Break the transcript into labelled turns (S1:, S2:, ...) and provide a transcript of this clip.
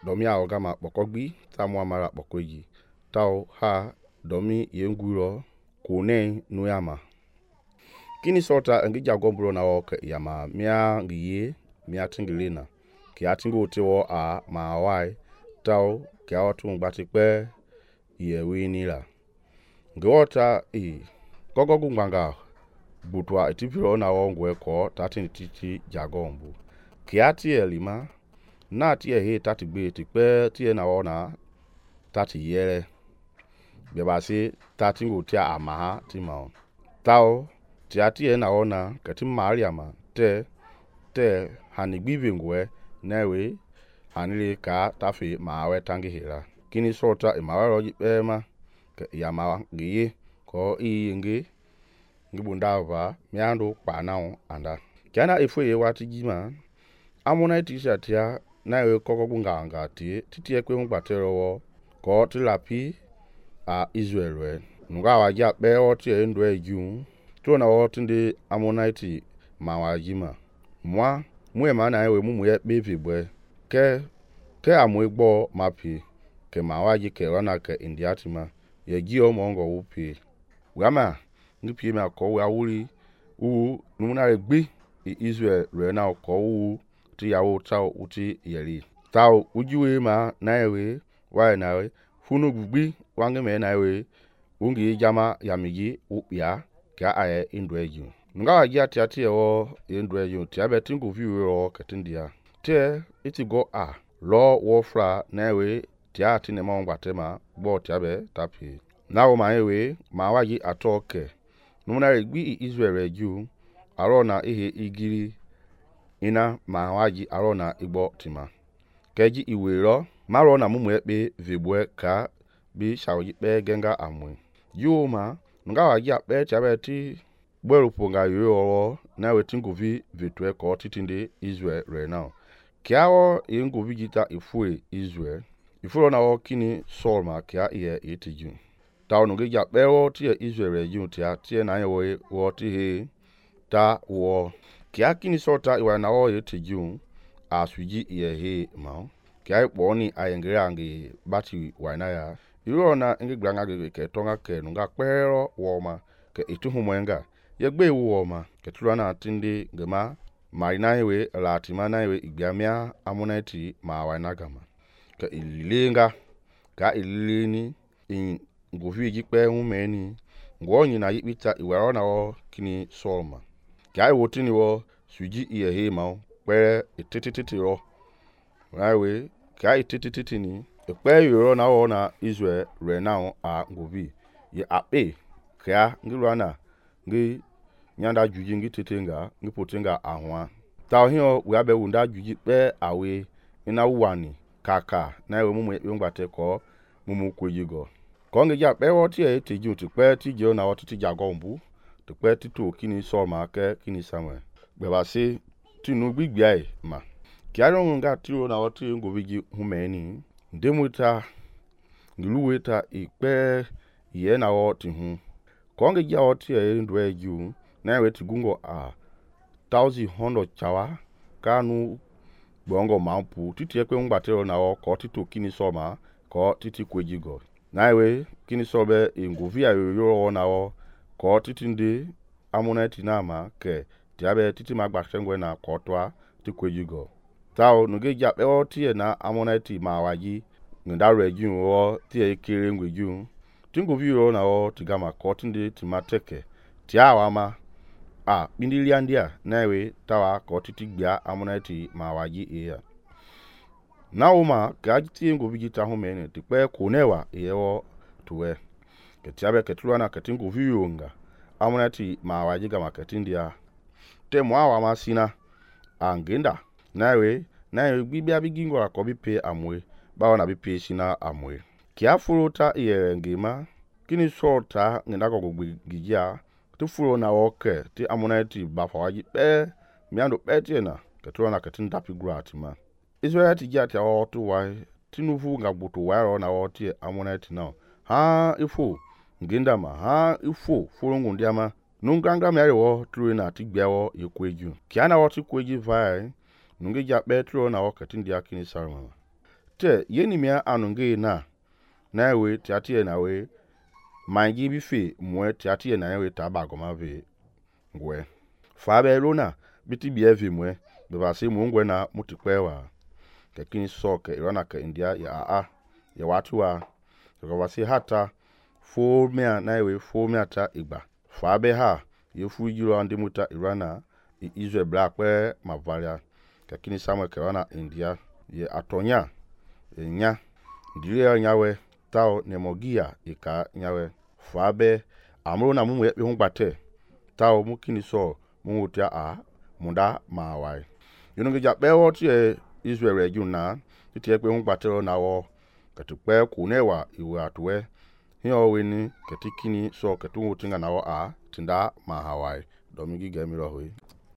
S1: domi aogama pokogbi tamu amara pokweji tao ha domi yenguro kone nuyama kini sota ngi jagombro na oke yama mia ngiye mia tingilina ki atingo tewo a ma wai tao ki awatu ngbati pe yewe nila ngota gogogu nganga butwa etipiro na wongwe ko tatin titi jagombu ki ati elima na ti he tati gbe ti pe ti na ona tati yere be ba se tati ngo ti amaha ti ma tao ti ati na ona kati mariama te hanigbive ngwe newe hanile ka tafi mawe tangi hira kini sota imawaro jipema ya ma giye ko ngi bundava miando kpanao anda kana ifo ye wati jima amona t-shirt ya nawe kokogu nganga titi ekwe ngbatero wo ko tilapi a Israel nga waja pe oti endo eju to na oti ndi amonite ma wajima mwe ma na ewe mumu ye bevibwe ke amwegbo mapi ke ma waji ke rona ke indiatima ye gi o mongo upi wama ngipi me ko wa wuri numuna egbi Israel re na ko wu ti yawo tao uti yeri tao ujiwe ma na ewe wa na we funu gugbi wange me na ewe ungi jama yamigi upia ka aye indweju nga waji ati ewo indweju ti abetingu viwo ketindia te itigo lo wofra na ewe ti ati ne ma ngbatema gbo ti abe tapi na o ma ewe ma waji atoke numuna egbi Israel eju arona ihe igiri ina ma waji arona igbo tima keji iwero maro na mumu ekpe vibwe ka bi shawoji pe genga amwe yuma nga waji akpe chabeti gberupo nga yowo na wetingu vi vitwe ko titinde Israel right now kiawo yengu vijita ifue Israel ifuro na wo kini solma kia ye itiju tawo ngi ja pewo ti Israel eju ti na yewo wo ti he ta wo kia kini sota iwa na wo itiju aswiji ye he ma kia ipo ni ayengere ngi bati wa na ya iro na ngi granga ge ke tonga ke nga pero wo ma ke ituhu mwenga ye gbe wo ma ke tura na tindi ngema marina yewe latima na yewe igbiamia amoneti ma wa na gama ke ililenga ka ilileni in ngovi jikpe humeni ngwonyi na yipita iwaro na wo kini solma ka iwotini wo swiji iye he ma pe etititiro rawe ka etititini pe yoro na wo na Israel re now a ngovi ye ape ka ngirwana ngi nyanda juji ngi tetenga ngi potenga ahwa taw hiyo we abe wunda juji pe awe ina wani kaka na we mumu yongbate ko mumu kwejigo ko ngi ja pe woti e tiju ti pe tijo na woti ti jagombu ti pe titu kini so ma ke kini samwe be ba se tinu gbigbia e ma ki aron nga tiro na woti ngoviji humeni ndemuta ngiluweta ipe ye na woti hu ko ngi ja woti e ndwe ju na we tigungo 1100 chawa kanu bongo mampu titi ekwe ngbatero na wo ko titu kini so ma ko titi kwejigo na we kini so be nguvi ayoyo na wo ko titi ndi amoneti na ma ke tiabe titi magbatengwe na ko twa ti kwejigo tao nuge ja pe o tie na amoneti ma waji nda reju wo tie kire ngweju tinguvi yo na wo tigama ko tindi timateke tiawa ma bindiliandia nawe tawa ko titigbia amoneti ma waji eya nauma gajiti ngo vigita humene tipe kunewa yewo tuwe ketiabe ketulwana ketingu viyonga amoneti ma waji ga maketindia temwa masina angenda nawe gbibia bigingo akobipe amwe bawo na bipe sina amwe kiafuruta yerengema kini sota ngenda ko gijia tufuro na woke ti amoneti bafa waji pe miando petiena ketula na ketinda piguratima Israel ti jati awotu wa tinufu ngagbutu wa na woti amoneti na ha ifo nginda ma ha ifo furungu ndiama nunganga merewo tru na tigbewo yekweju kiana woti kweji vai nungi ja petro na woke tindia kini sarma te yeni mia anunge na we tiatie na we mangi bi fe mwe tiatie na we tabagoma ve ngwe fa be rona biti bi evi mwe be ba se mu ngwe na mutikwewa kekini soke irana ka India ya watu wa kwa se hata fo mea na we fo mea ta igba fa be ha ye fu jiro andi muta irana Israel black pe mavaria kekini Samuel kerana India ye atonya nya dire nyawe tao nemogia ika nyawe fa be amro na mu ye hu gbate tao mukini so mu utia munda mawai yunu ja pe wo ti Israel region na ti pe hu gbate na wo ketupe kunewa iwe atwe hiyo weni ketikini so ketu utinga na wo tinda mahawai domigi gemiro hoyi